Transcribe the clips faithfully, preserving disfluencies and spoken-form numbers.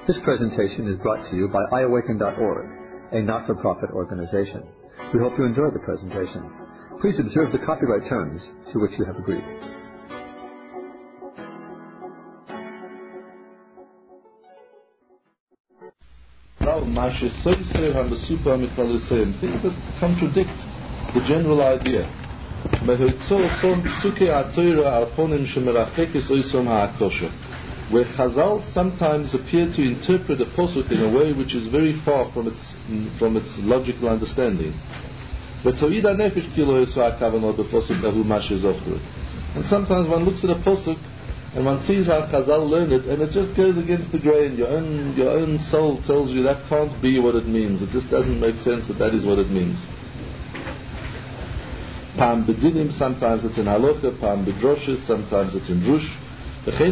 This presentation is brought to you by i awaken dot org, a not-for-profit organization. We hope you enjoy the presentation. Please observe the copyright terms to which you have agreed. Things that contradict the general idea. Where Chazal sometimes appear to interpret a posuk in a way which is very far from its from its logical understanding. And sometimes one looks at a posuk and one sees how Chazal learned it, and it just goes against the grain. Your own your own soul tells you that can't be what it means. It just doesn't make sense that that is what it means. Pam bedinim, sometimes it's in halacha. Pam bedroshes, sometimes it's in drush. And so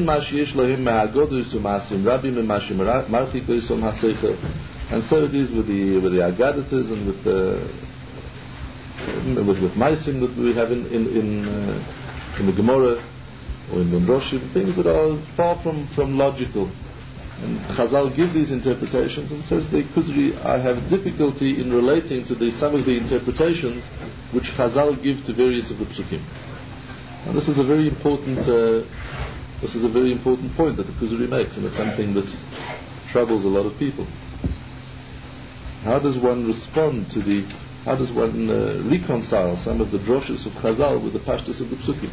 it is with the with the agadatas and with the with with maisim that we have in in in, uh, in the Gemara or in the Roshim, things that are far from, from logical. And Chazal gives these interpretations and says, the Kuzri, I have difficulty in relating to the, some of the interpretations which Chazal give to various of the psukim. And this is a very important uh, this is a very important point that the Kuzri makes, and it's something that troubles a lot of people. How does one respond to the how does one uh, reconcile some of the droshes of Chazal with the pashtus of the psukim?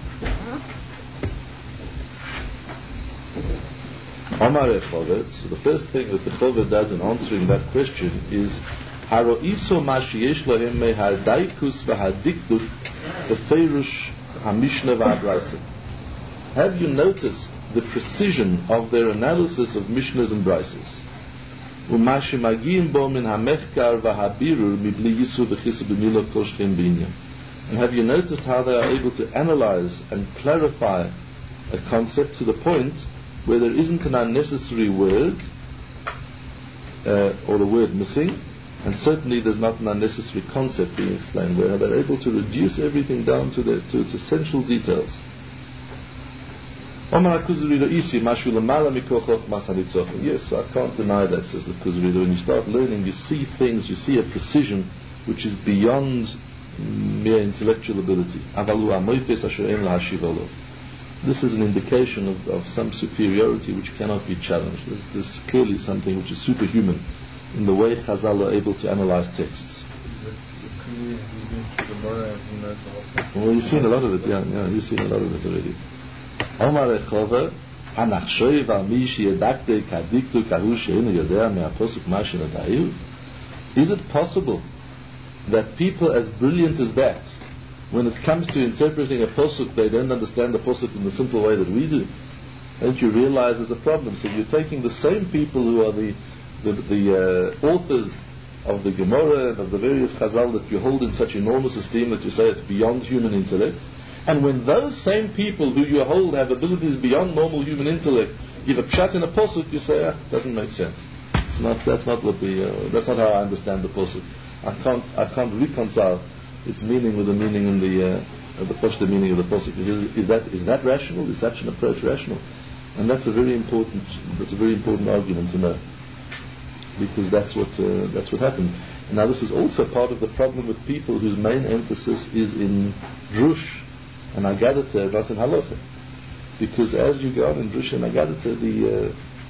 Amar Echove, so the first thing that the Chove does in answering that question is Haro'iso ma sheyesh lahem mehadaikus v'hadikdut b'feirush hamishna v'habraisa. Have you noticed the precision of their analysis of Mishnahs and Brises? U'ma shemagiyim bo min hamechkar v'habirur mibli yisu v'chisu b'milo kol shchem b'inyan. And have you noticed how they are able to analyze and clarify a concept to the point where there isn't an unnecessary word uh, or a word missing, and certainly there's not an unnecessary concept being explained, where they're able to reduce everything down to, the, to its essential details. Yes, I can't deny that, says the Kuzri. When you start learning, you see things, you see a precision which is beyond mere intellectual ability. This is an indication of, of some superiority which cannot be challenged. This, this is clearly something which is superhuman in the way Chazal are able to analyze texts. Well, you've seen a lot of it, yeah, yeah, you've seen a lot of it already. Is it possible that people as brilliant as that, when it comes to interpreting a posuk, they don't understand the posuk in the simple way that we do? Don't you realize there's a problem? So you're taking the same people who are the the, the uh, authors of the Gemara and of the various Chazal that you hold in such enormous esteem that you say it's beyond human intellect, and when those same people who you hold have abilities beyond normal human intellect give a pshat in a posuk, you say, ah, doesn't make sense. It's not. That's not what the. Uh, that's not how I understand the posuk. I can't. I can't reconcile its meaning with the meaning in the uh, the the meaning of the posuk. Is, is that is that rational? Is such an approach rational? And that's a very important that's a very important argument to know, because that's what uh, that's what happened. And now this is also part of the problem with people whose main emphasis is in drush and agadata, not in halacha, because as you go on in drush and agadata, the uh,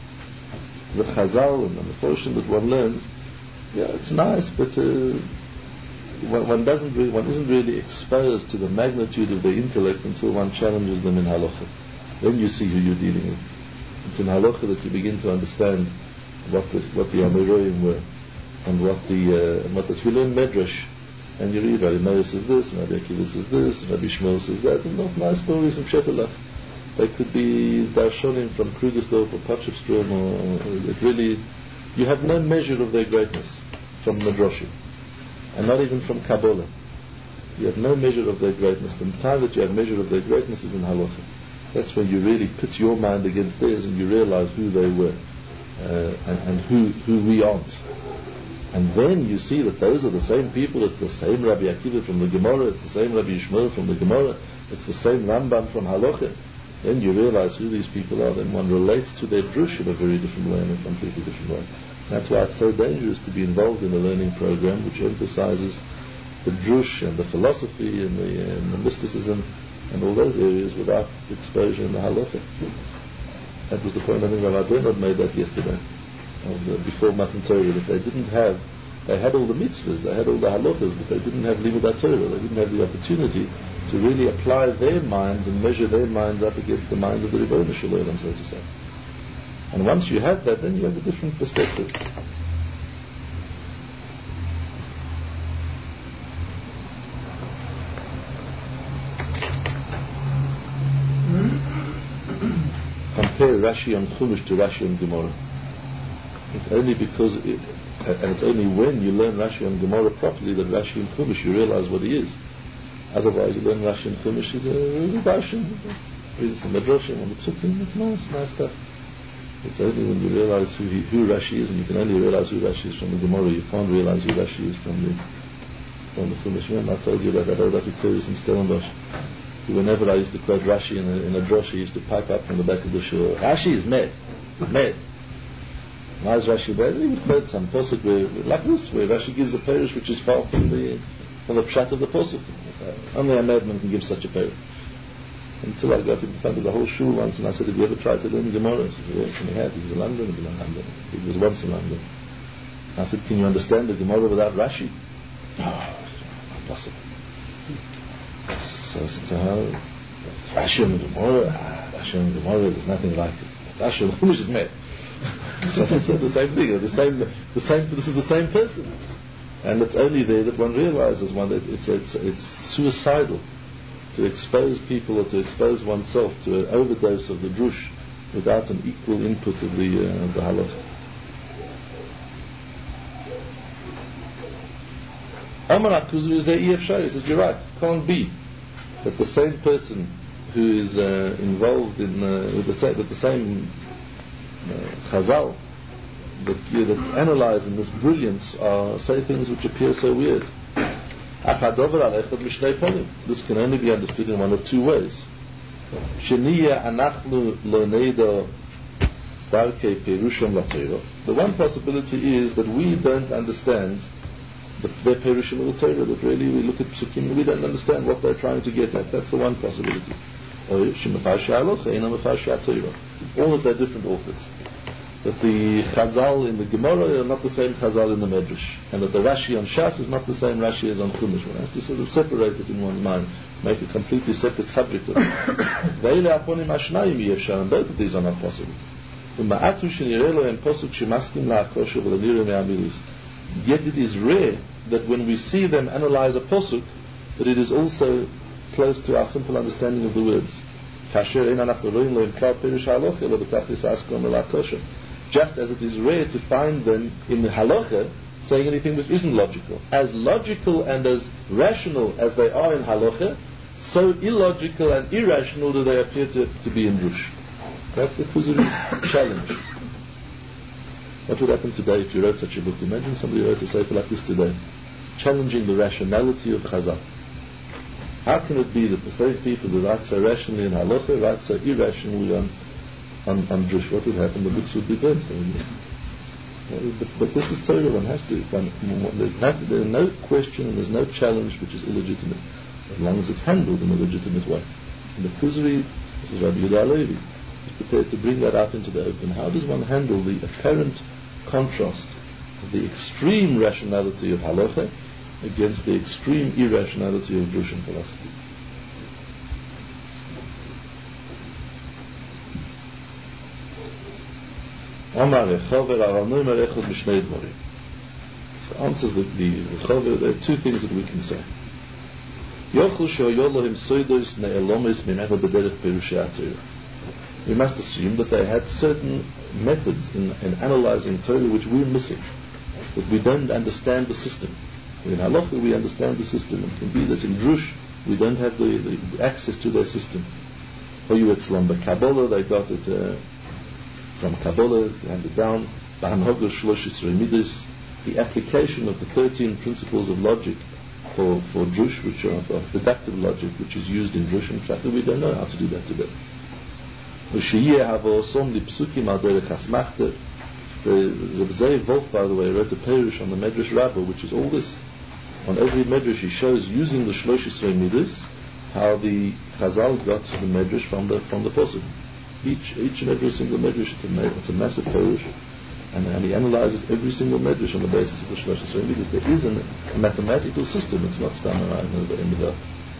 the chazal and the portion that one learns, yeah, it's nice, but uh, One, one doesn't really, one isn't really exposed to the magnitude of their intellect until one challenges them in halacha. Then you see who you're dealing with. It's in halacha that you begin to understand what the what the Amoraim were, and what the uh, what the Tefillah Medrash, and you read Rabbi Meir says this, and Rabbi Akiva says this, and Rabbi Shmuel says that, and not nice stories from Shetelach. They could be darshanim from Krugersdorf or Potchefstroom, or, or it really, you have no measure of their greatness from Medrashim. And not even from Kabbalah. You have no measure of their greatness. The time that you have measure of their greatness is in halacha. That's when you really put your mind against theirs and you realize who they were uh, and, and who, who we aren't. And then you see that those are the same people. It's the same Rabbi Akiva from the Gemara. It's the same Rabbi Yishmael from the Gemara. It's the same Rambam from halacha. then you realize who these people are, then one relates to their drush in a very different way, in a completely different way. That's why it's so dangerous to be involved in a learning program which emphasizes the drush and the philosophy and the, uh, and the mysticism and all those areas without exposure in the halacha. That was the point I think Rabbi Bernard made that yesterday, of the, before Matan Torah, that they didn't have, they had all the mitzvahs, they had all the halachas, but they didn't have Limud Torah, they didn't have the opportunity to really apply their minds and measure their minds up against the minds of the Rebbeinu Shalom, so to say. And once you have that, then you have a different perspective. Compare Rashi on Chumash to Rashi on Gemara. It's only because, it, and it's only when you learn Rashi on Gemara properly that Rashi on Chumash you realize what he is. Otherwise, you learn Rashi on Chumash, he's a really Darshan, reading some Medrashim on the Psukim, it's nice, nice stuff. It's only when you realize who, he, who Rashi is, and you can only realize who Rashi is from the Gemara, you can't realize who Rashi is from the from the Chumash. Remember, I told you about that old Apikoris in Stellenbosch. Whenever I used to quote Rashi in a, in a drosh, he used to pipe up from the back of the shul, Rashi is mad, mad. Why is Rashi bad? He would quote some posuk where, like this, where Rashi gives a parish which is far from the from the pshat of the posuk. Only a madman can give such a parish. Until I got in front of the whole shul once, and I said, "Have you ever tried to learn Gemara?" He said, "Yes," and he had. He was in London. He was in London. He was once in London. I said, "Can you understand the Gemara without Rashi?" "No, not possible." So I said, "So, Rashi and Gemara, ah, Rashi and Gemara, there's nothing like it. Rashi and Chumash is mad." So I said the same thing. The same, the same. This is the same person, and it's only there that one realizes one that it's it's it's suicidal to expose people or to expose oneself to an overdose of the drush without an equal input of the uh, of the halach. Amar HaKuzri is E F Shari. He says, you're right, it can't be that the same person who is uh, involved in uh, with the, sa- with the same uh, Chazal that, uh, that analyze in this brilliance uh, say things which appear so weird. This can only be understood in one of two ways. The one possibility is that we don't understand the, their perushim of the Torah, that really we look at psukim and we don't understand what they're trying to get at. That's the one possibility. Or all of their different authors. That the Chazal in the Gemara are not the same Chazal in the Medrash, and that the Rashi on Shas is not the same Rashi as on Chumash. One has to sort of separate it in one's mind, make a completely separate subject of it. And both of these are not possible. Yet it is rare that when we see them analyze a posuk, that it is also close to our simple understanding of the words. Just as it is rare to find them in the halacha saying anything which isn't logical. As logical and as rational as they are in halacha, so illogical and irrational do they appear to, to be in drush. That's the Kuzuri challenge. What would happen today if you wrote such a book? Imagine somebody wrote a sefer like this today, challenging the rationality of Chazal. How can it be that the same people who write so rationally in halacha write so irrationally on on, on drush? What would happen? The books would be burnt. But, but this is Torah. One has to. One, there's, no, there's no question and there's no challenge which is illegitimate, as long as it's handled in a legitimate way. And the Kuzri, this is Rabbi Yehuda Halevi, is prepared to bring that out into the open. How does one handle the apparent contrast of the extreme rationality of halacha against the extreme irrationality of drush and philosophy? So answers the, the, the Chover, there are two things that we can say. We must assume that they had certain methods in, in analyzing Torah which we're missing, that we don't understand the system. In halacha we understand the system. It can be that in drush we don't have the, the access to their system. For you at Slamba Kabbalah, they got it uh, from Kabbalah, handed down. The application of the thirteen principles of logic for, for drush, which are of deductive logic, which is used in drush and pshat, we don't know how to do that today. The Reb Zev Wolf, by the way, wrote a perush on the Medrash Rabbah, which is all this. On every Medrash he shows, using the Shlosh Esrei Midos, how the Chazal got the Medrash from the from the Pasuk. Each each and every single Medrash, it's a, it's a massive perush, and, and he analyzes every single Medrash on the basis of the Shlosh Esrei Midos. There is an, a mathematical system. It's not standardized in the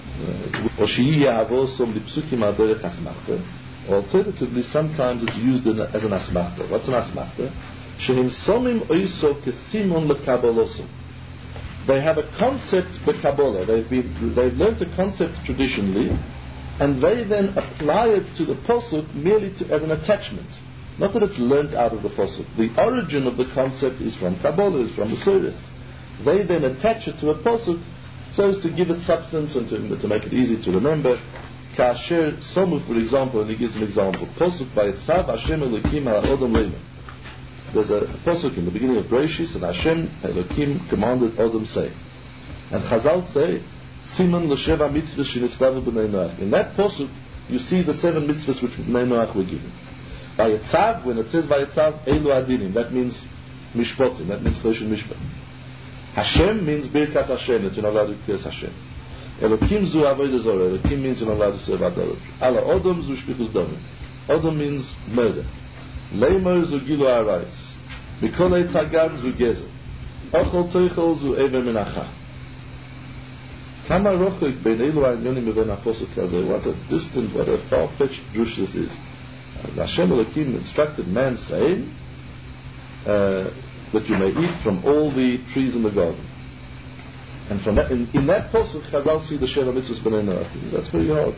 Alternatively, sometimes it's used in a, as an asmachta. What's an asmachta? Shehim somim oiso kesimon lekabaloso. They have a concept b'Kabbalah. They've been, they've learnt a concept traditionally, and they then apply it to the posuk merely to, as an attachment. Not that it's learnt out of the posuk. The origin of the concept is from Kabbalah, is from the Surahs. They then attach it to a posuk so as to give it substance and to, to make it easy to remember. Kasher Somu, for example, and he gives an example. Posuk by Yitzav Hashem Elokim al Odom Leila. There's a posuk in the beginning of Bereshis, and Hashem Elokim commanded Odom say. And Chazal say, Siman l'sheva mitzvah shenitztavu b'nei Noach. In that posuk, you see the seven mitzvahs which b'nei Noach were given. By Yitzav, when it says by Yitzav, Eilu Adinim, that means Mishpotim, that means Choshen Mishpat. Hashem means Birkas Hashem, that you're not allowed to curse Hashem. Elokim zu avodah zorah. Elokim means you're not allowed to serve idolatry. Ala odom zu shpichus damim. Odom means murder. Leimer zu gilu arayis. Mikolei tzagam zu gezer. Ochol toichol zu ever menacha. Kama rochik ben elu ha'inyonim even ha'posuk hazeh. What a distant, what a far-fetched drush this is. And Hashem Elokim instructed man saying uh, that you may eat from all the trees in the garden. And from that, in, in that posuk, Chazal see the Sheva Mitzvahs B'nei Noach. That's very hard.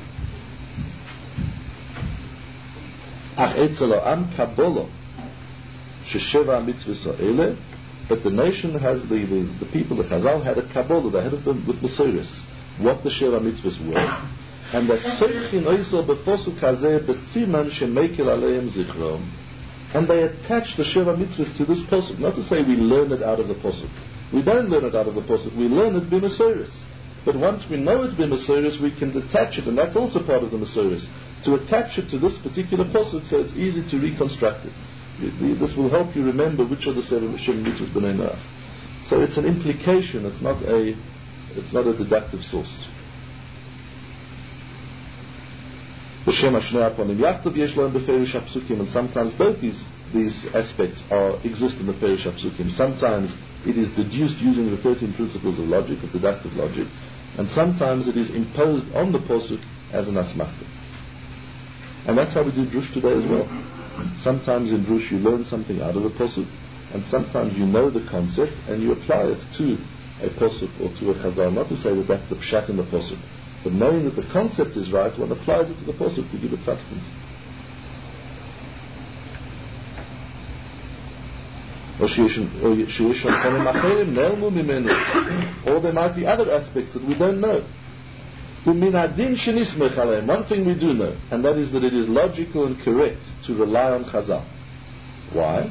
Ach etzel ha'am kabolo shesheva mitzvahs ha'ele. But the nation has the, the, the people, the Chazal had a kabbalah, they had it with Mesiris, what the Sheva Mitzvahs were. And that seichin oisel b'posuk hazeh b'siman shemekel aleim zichrom. And they attach the Sheva Mitzvahs to this posuk. Not to say we learn it out of the posuk. We don't learn it out of the posuk. We learn it b'Mesiris. But once we know it b'Mesiris, we can detach it, and that's also part of the Mesiris. To attach it to this particular posuk, so it's easy to reconstruct it. This will help you remember which are the seven Sheva Mitzvahs b'nei Noach. So it's an implication. It's not a. It's not a deductive source. And sometimes both these these aspects are exist in the Perish HaPsukim. Sometimes it is deduced using the thirteen principles of logic, of deductive logic, and sometimes it is imposed on the posuk as an asmachta. And that's how we do drush today as well. Sometimes in drush you learn something out of the posuk, and sometimes you know the concept and you apply it to a posuk or to a chazal. Not to say that that's the pshat in the posuk, but knowing that the concept is right, one applies it to the posuk to give it substance. Or there might be other aspects that we don't know. One thing we do know, and that is that it is logical and correct to rely on Chazal. Why?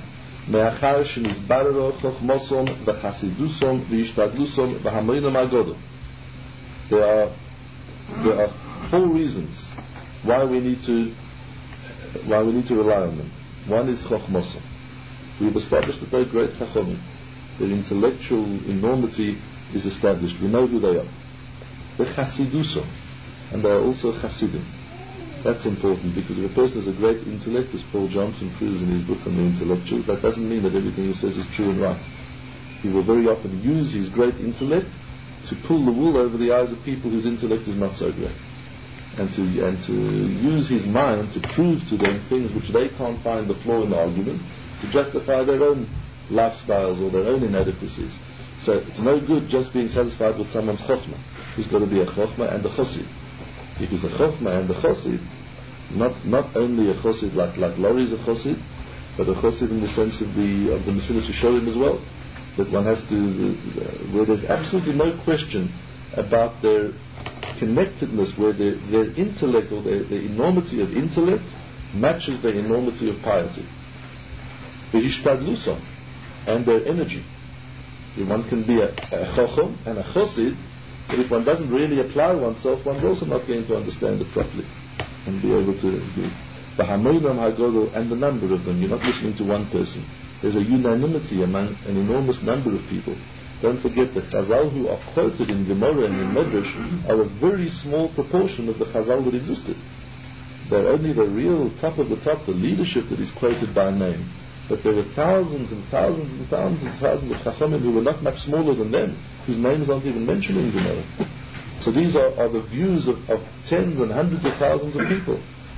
There are there are four reasons why we need to why we need to rely on them. One is chokhmoso. We've established that they're great chachamim. Their intellectual enormity is established. We know who they are. The chasiduso, and they are also chasidim. That's important, because if a person has a great intellect, as Paul Johnson proves in his book on the intellectuals, that doesn't mean that everything he says is true and right. He will very often use his great intellect to pull the wool over the eyes of people whose intellect is not so great, and to and to use his mind to prove to them things which they can't find the flaw in the argument, to justify their own lifestyles or their own inadequacies. So it's no good just being satisfied with someone's chokhmah. He's got to be a chokhmah and a chosid. If he's a chokhmah and a chosid, not not only a chosid like like Lori is a chosid, but a chosid in the sense of the of the Mesilas Yesharim as well. That one has to, uh, where there's absolutely no question about their connectedness, where their, their intellect or their, their enormity of intellect matches their enormity of piety. V'hishtadluson, and their energy. If one can be a, a chochom and a chosid, but if one doesn't really apply oneself, one's also not going to understand it properly and be able to do. the Hamoinam HaGodol, and the number of them. You're not listening to one person. There's a unanimity among an enormous number of people. Don't forget that Chazal who are quoted in Gemara and in Medrash are a very small proportion of the Chazal that existed. They're only the real top of the top, the leadership that is quoted by name. But there were thousands and thousands and thousands and thousands of Chachamim who were not much smaller than them, whose names aren't even mentioned in Gemara. So these are, are the views of, of tens and hundreds of thousands of people.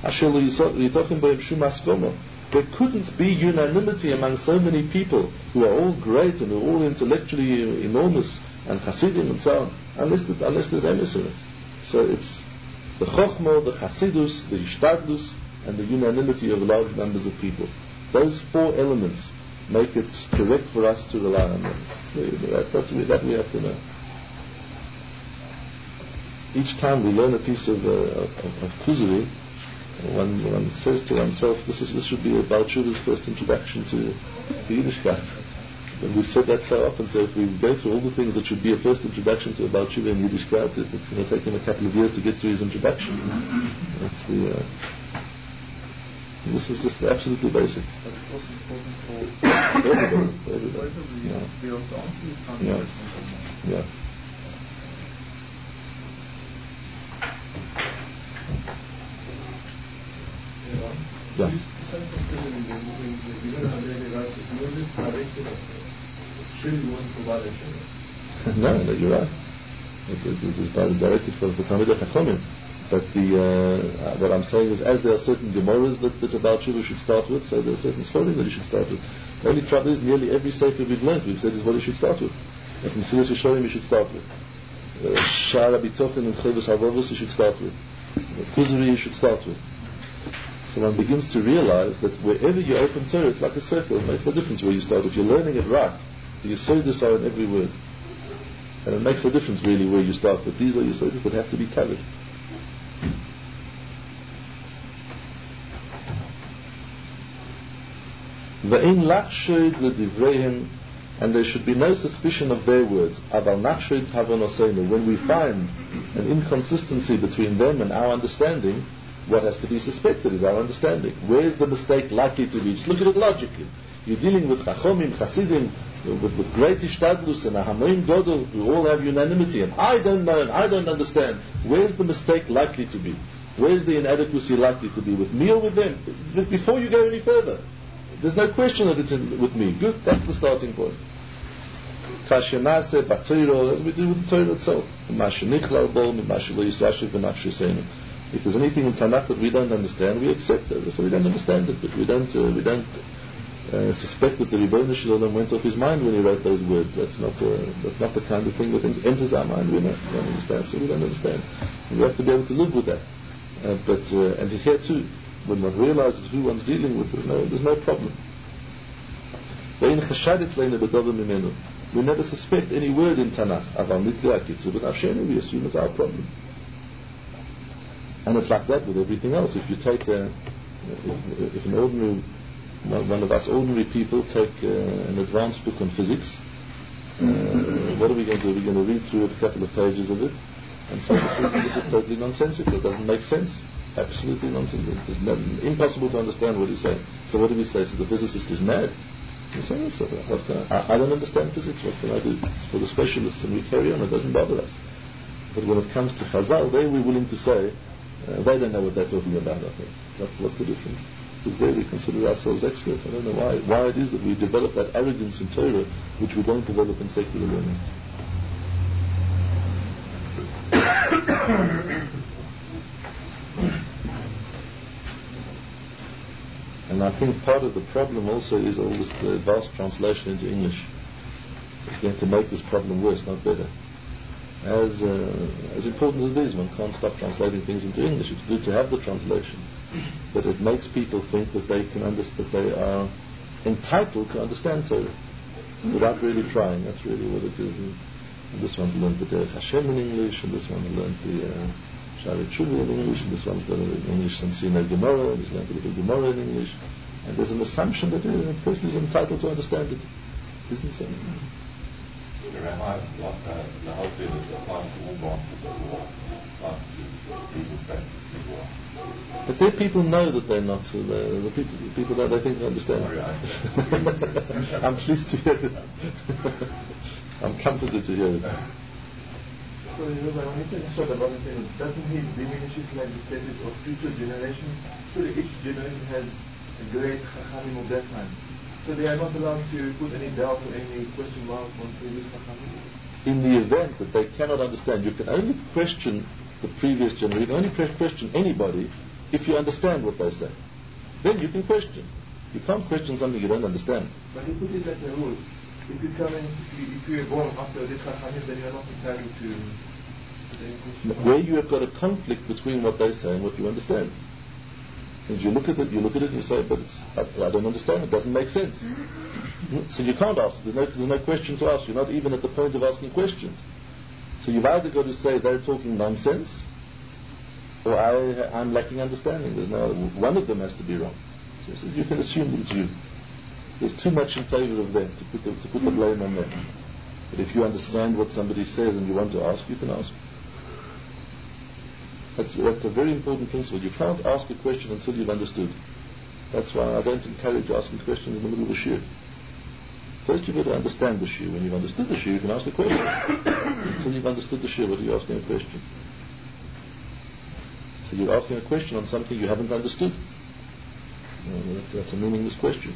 There couldn't be unanimity among so many people who are all great and who are all intellectually enormous and Hasidim and so on, unless, the, unless there's emes in it. So it's the Chochmah, the Hasidus, the Ishtadlus, and the unanimity of large numbers of people. Those four elements make it correct for us to rely on them. So that, that's, that we have to know. Each time we learn a piece of, uh, of, of Kuzari, one, one says to oneself, this, is, this should be a Baal Tshuva's first introduction to, to Yiddishkeit. And we've said that so often, so if we go through all the things that should be a first introduction to a Baal Tshuva in Yiddishkeit, it's going to take him a couple of years to get through his introduction. That's the... Uh, this is just absolutely basic. But it's also important for everybody, for everybody. Yeah. Be able to answer these kind of questions. Yeah. Yeah. No, no, you're right. It, it, it is directed for the Talmidei Chachamim. But the, uh, what I'm saying is, as there are certain Gemaras that, that about Tshuva should start with, so there are certain Sforim that you should start with. The only trouble is, nearly every Sefer we've learned, we've said is what you should start with. Like in Mesilas Yesharim you should start with. Sha'ar HaBitochen and Chovos HaLevavos you should start with. Kuzari you should start with. So one begins to realize that wherever you open Torah, it's like a circle. It makes no difference where you start. If you're learning it right, the Yesodis are in every word. And it makes no difference really where you start, but these are Yesodis that have to be covered. Ve'in lachshoid l'divreihem, and there should be no suspicion of their words. Aval nachshoid havonosenu. When we find an inconsistency between them and our understanding, what has to be suspected is our understanding. Where is the mistake likely to be? Just look at it logically. You're dealing with Chachomim, Chasidim, with, with great Ishtadlus and a Hamoin Godel, who all have unanimity, and I don't know and I don't understand. Where's the mistake likely to be? Where's the inadequacy likely to be? With me or with them? Before you go any further. There's no question that it's in, with me. Good, that's the starting point. Kashenase, Batiro, as we do with the Torah itself. If there's anything in Tanakh that we don't understand, we accept it. So we don't understand it, but we don't uh, we don't uh, suspect that the Rebbeinu Shalom went off his mind when he wrote those words. That's not uh, that's not the kind of thing that enters our mind. We don't, we don't understand, so we don't understand. And we have to be able to live with that. Uh, but uh, and here too, when one realizes who one's dealing with, there's no there's no problem. We never suspect any word in Tanakh. But we assume it's our problem. And it's like that with everything else. If you take a, if, if an ordinary, one of us ordinary people take uh, an advanced book on physics, uh, what are we going to do? We're going to read through a couple of pages of it and say this is, this is totally nonsensical. It doesn't make sense. Absolutely nonsensical. It's no, impossible to understand what he's saying. So what do we say? So the physicist is mad. We say, no, so what can I, I don't understand physics. What can I do? It's for the specialists, and we carry on. It doesn't bother us. But when it comes to Chazal, they we're willing to say, Uh, they don't know what they're talking about, I think. That's what's the difference. Because there we consider ourselves experts. I don't know why why it is that we develop that arrogance in Torah which we don't develop in secular learning. And I think part of the problem also is all this uh, vast translation into English. It's going to make this problem worse, not better. As uh, as important as it is, one can't stop translating things into English. It's good to have the translation, but it makes people think that they can understand, that they are entitled to understand Torah without really trying. That's really what it is. And, and this one's learned the Derech Hashem in English, and this one's learned the Sha'arei Tshuva in English, and this one's got it in English and seen a Gemara, and he's learned a little Gemara in English, and there's an assumption that a person is entitled to understand it. Isn't so? The Rabbi, what the whole thing is applies to all branches of law. But their people know that they're not. So the, the people, the people that they think they understand. I'm pleased to hear it. I'm comforted to hear it. So, you know, when you say short about it, doesn't he diminish it like the status of future generations? Surely each generation has a great chachamim of that time. So they are not allowed to put any doubt or any question mark on previous chachamim? In the event that they cannot understand, you can only question the previous generation, you can only question anybody if you understand what they say. Then you can question. You can't question something you don't understand. But he put it as a rule. If you come in, if you, if you are born after this chachamim, then you are not entitled to put any question. Where you have got a conflict between what they say and what you understand. And you look at it, you look at it and you say, but it's, I, I don't understand, it doesn't make sense. So you can't ask, there's no, there's no question to ask, you're not even at the point of asking questions. So you've either got to say they're talking nonsense, or I, I'm lacking understanding. There's no, one of them has to be wrong. So he says, you can assume that it's you. There's too much in favor of them to put the, to put the blame on them. But if you understand what somebody says and you want to ask, you can ask. That's, that's a very important principle. You can't ask a question until you've understood. That's why I don't encourage asking questions in the middle of a shiur. First you've got to understand the shiur. When you've understood the shiur, you can ask a question. Until you've understood the shiur, what are you asking a question? So you're asking a question on something you haven't understood. Well, that's a meaningless question.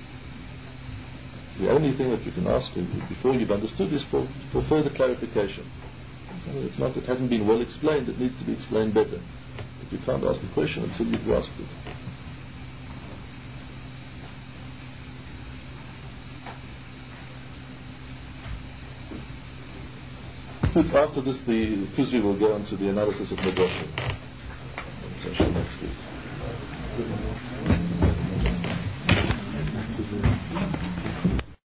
The only thing that you can ask before you've understood is for, for further clarification. It's not, it hasn't been well explained, it needs to be explained better. But you can't ask a question until you've grasped it. After this, the Kuzvi will go on to the analysis of Midrashim. Next week.